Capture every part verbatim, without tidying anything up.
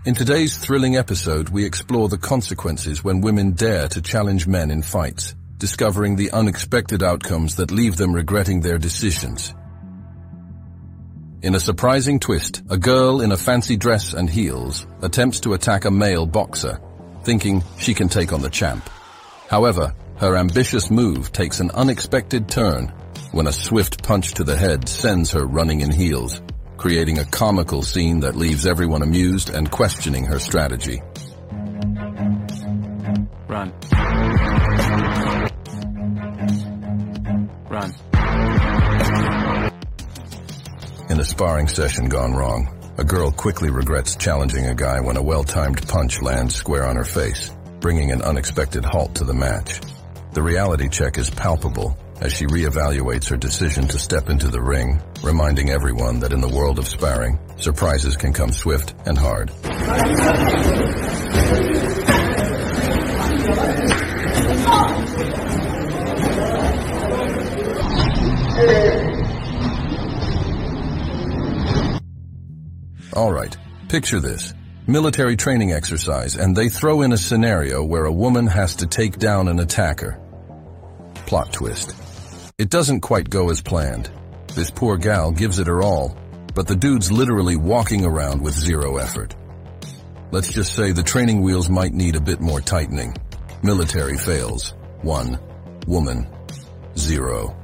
In today's thrilling episode, we explore the consequences when women dare to challenge men in fights, discovering the unexpected outcomes that leave them regretting their decisions. In a surprising twist, a girl in a fancy dress and heels attempts to attack a male boxer, thinking she can take on the champ. However, her ambitious move takes an unexpected turn when a swift punch to the head sends her running in heels, creating a comical scene that leaves everyone amused and questioning her strategy. Run. Run. In a sparring session gone wrong, a girl quickly regrets challenging a guy when a well-timed punch lands square on her face, bringing an unexpected halt to the match. The reality check is palpable as she reevaluates her decision to step into the ring, reminding everyone that in the world of sparring, surprises can come swift and hard. All right, picture this. Military training exercise, and they throw in a scenario where a woman has to take down an attacker. Plot twist. It doesn't quite go as planned. This poor gal gives it her all, but the dude's literally walking around with zero effort. Let's just say the training wheels might need a bit more tightening. Military fails. One. Woman. Zero.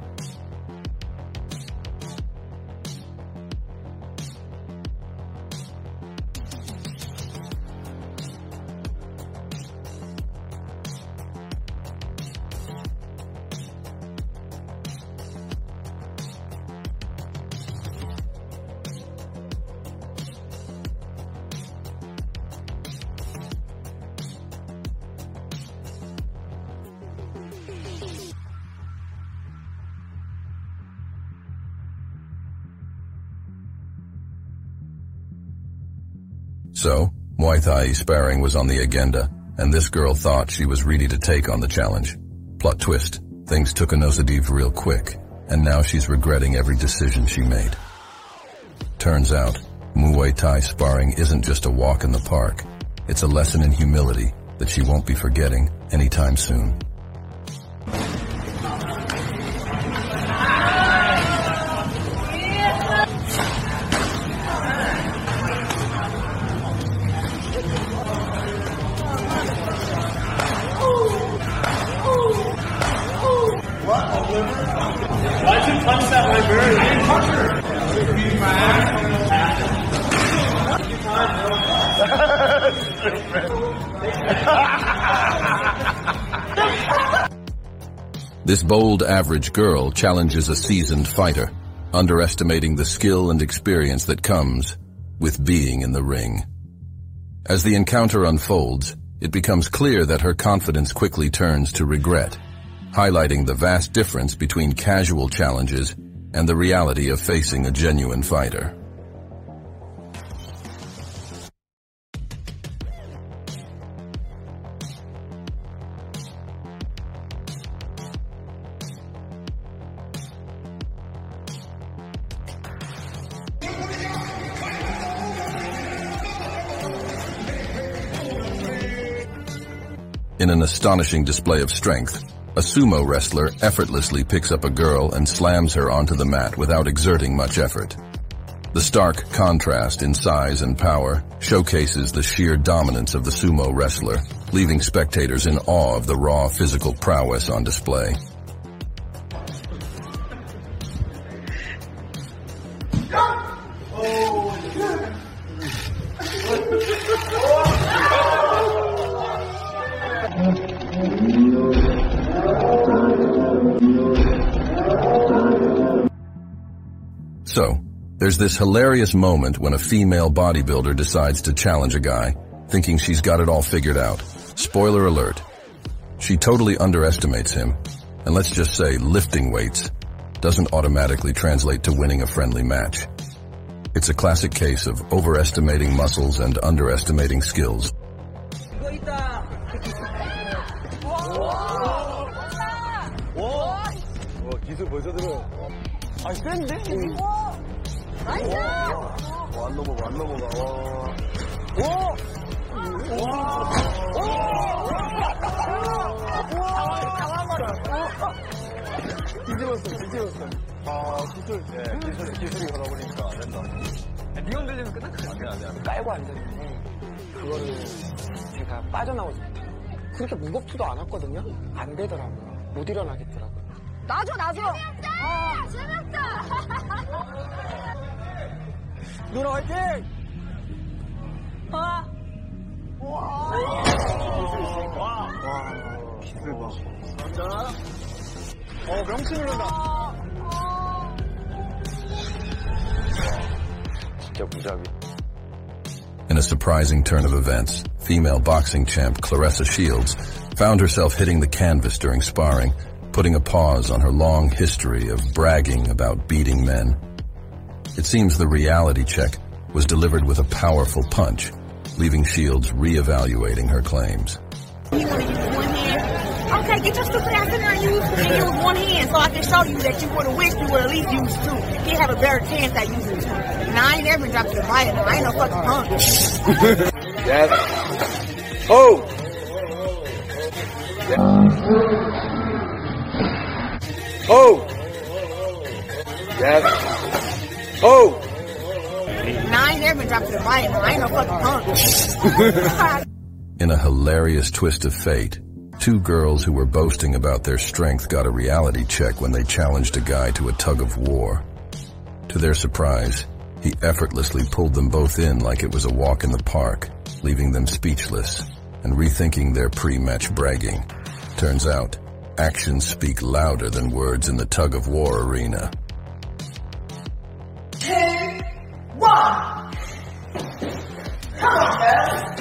So, Muay Thai sparring was on the agenda, and this girl thought she was ready to take on the challenge. Plot twist, things took a nosedive real quick, and now she's regretting every decision she made. Turns out, Muay Thai sparring isn't just a walk in the park. It's a lesson in humility that she won't be forgetting anytime soon. Why'd you punch that librarian? I didn't punch her. Beat my ass. This bold average girl challenges a seasoned fighter, underestimating the skill and experience that comes with being in the ring. As the encounter unfolds, it becomes clear that her confidence quickly turns to regret, highlighting the vast difference between casual challenges and the reality of facing a genuine fighter. In an astonishing display of strength, a sumo wrestler effortlessly picks up a girl and slams her onto the mat without exerting much effort. The stark contrast in size and power showcases the sheer dominance of the sumo wrestler, leaving spectators in awe of the raw physical prowess on display. So, there's this hilarious moment when a female bodybuilder decides to challenge a guy, thinking she's got it all figured out. Spoiler alert. She totally underestimates him, and let's just say lifting weights doesn't automatically translate to winning a friendly match. It's a classic case of overestimating muscles and underestimating skills. 아, 센데? 와! 나이스! 와, 안 넘어가, 안 넘어가, 와. 오! 뒤집었어, 뒤집었어. 아, 기술, 예, 기술, 기술이 걸어보니까 안 된다. 네 흔들리면 끝난 거야. 안 돼, 안 돼, 안 돼. 깔고 앉았는데, 그거를 제가 빠져나오지 못해요. 그렇게 무겁지도 않았거든요? 안 되더라고요. 못 일어나겠더라고요. 놔줘, 놔줘! 재밌다! 재밌다! 누나 화이팅! 아! 와. 와. 기술 봐. 자. 어, 명치 누른다. 진짜 무자비. In a surprising turn of events, female boxing champ Claressa Shields found herself hitting the canvas during sparring, putting a pause on her long history of bragging about beating men. It seems the reality check was delivered with a powerful punch, leaving Shields re-evaluating her claims. You want to use one hand? Okay, get your stupid ass in there and use, and use one hand so I can show you that you would have wished you would at least use two. You have a better chance at using two. Now, I ain't ever been dropped to the fight. I ain't no fucking punk. Yes. Oh! Yes. Oh! Yes. Oh! Now, I ain't ever been dropped to the fight. I ain't no fucking punk. In a hilarious twist of fate, two girls who were boasting about their strength got a reality check when they challenged a guy to a tug of war. To their surprise, he effortlessly pulled them both in like it was a walk in the park, leaving them speechless and rethinking their pre-match bragging. Turns out, actions speak louder than words in the tug of war arena. Two, one. Come on, girl.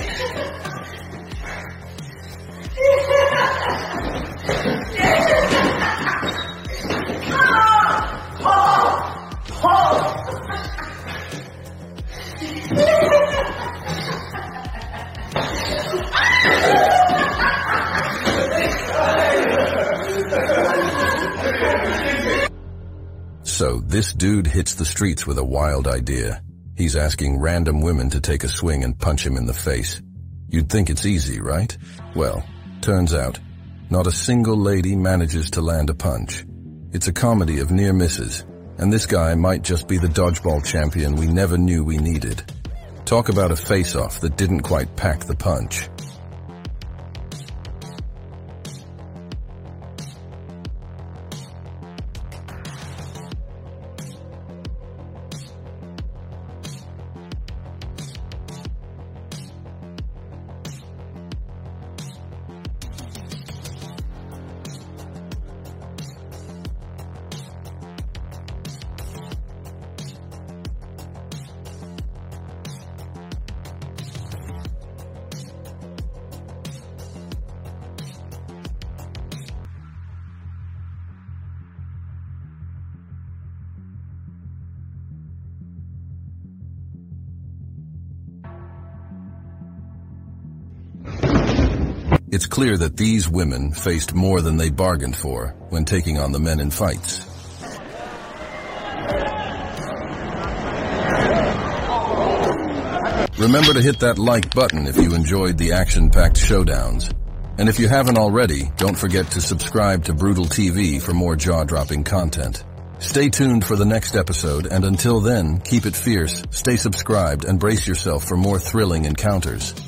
So this dude hits the streets with a wild idea. He's asking random women to take a swing and punch him in the face. You'd think it's easy, right? Well, turns out, not a single lady manages to land a punch. It's a comedy of near misses, and this guy might just be the dodgeball champion we never knew we needed. Talk about a face-off that didn't quite pack the punch. It's clear that these women faced more than they bargained for when taking on the men in fights. Remember to hit that like button if you enjoyed the action-packed showdowns. And if you haven't already, don't forget to subscribe to Brutal T V for more jaw-dropping content. Stay tuned for the next episode, and until then, keep it fierce, stay subscribed, and brace yourself for more thrilling encounters.